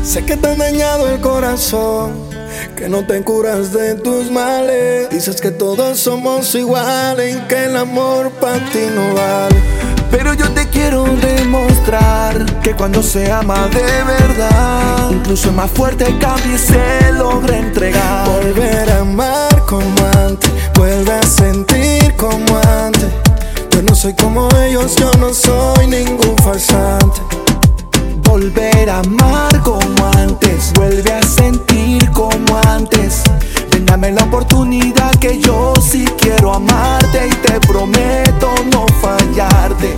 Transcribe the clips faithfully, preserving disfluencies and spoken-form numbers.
Sé que te han dañado el corazón, que no te curas de tus males. Dices que todos somos iguales y que el amor para ti no vale. Pero yo te quiero demostrar que cuando se ama de verdad, incluso más fuerte cambia y se logra entregar. Volver a amar como antes, vuelve a sentir como antes. Yo no soy como ellos, yo no soy ningún farsante. Volver a amar como antes, vuelve a sentir como antes. Ven, dame la oportunidad que yo sí quiero amarte y te prometo no fallarte.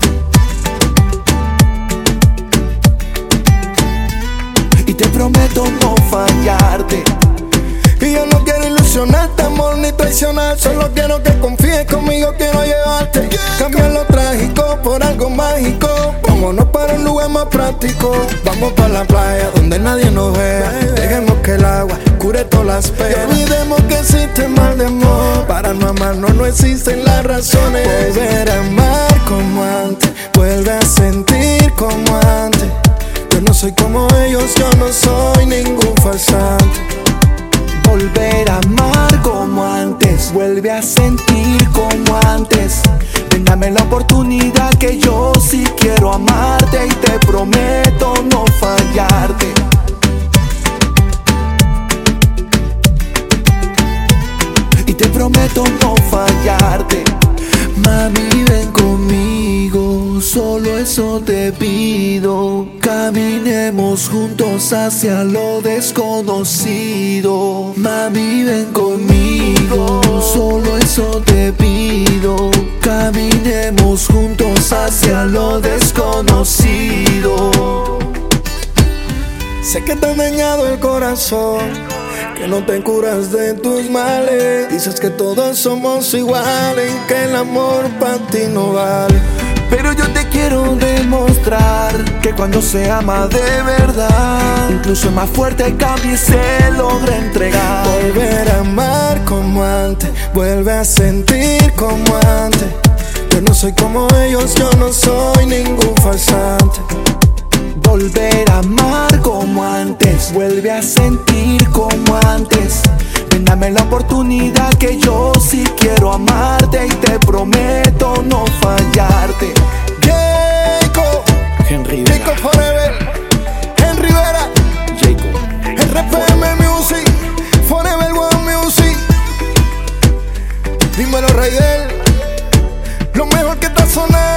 Y te prometo no fallarte. Y yo no quiero ilusionarte, amor, ni traicionar. Solo quiero que confíes conmigo, quiero llevarte. Cambiar lo trágico por algo mágico. Vámonos para un lugar más práctico. Vamos para la playa donde nadie nos vea. Dejemos que el agua cure todas las penas. Y olvidemos que existe mal de amor. Para no amarnos no existen las razones. Volver a amar como antes, vuelve a sentir como antes. Yo no soy como ellos, yo no soy ningún farsante. Volver a amar como antes, vuelve a sentir como antes. Ven, dame la oportunidad que yo sí quiero amarte y te prometo no fallarte. Y te prometo no fallarte. Mami, ven conmigo, solo eso te pido. Caminemos juntos hacia lo desconocido. Mami, ven conmigo, solo eso te pido. Caminemos juntos hacia lo desconocido. Sé que te han dañado el corazón, que no te curas de tus males. Dices que todos somos iguales y que el amor para ti no vale. Pero yo te quiero demostrar que cuando se ama de verdad, incluso más fuerte cambia y se logra entregar. Volver a amar como antes, vuelve a sentir como antes. Yo no soy como ellos, yo no soy ningún farsante. Volver a amar como antes, vuelve a sentir como antes. Ven, dame la oportunidad que yo sí quiero amarte y te prometo no fallarte. Jacob, Henry Jacob Forever, Henry Vera, Jacob, R P M Music, Forever One Music. Dímelo, Raidel, lo mejor que está sonando.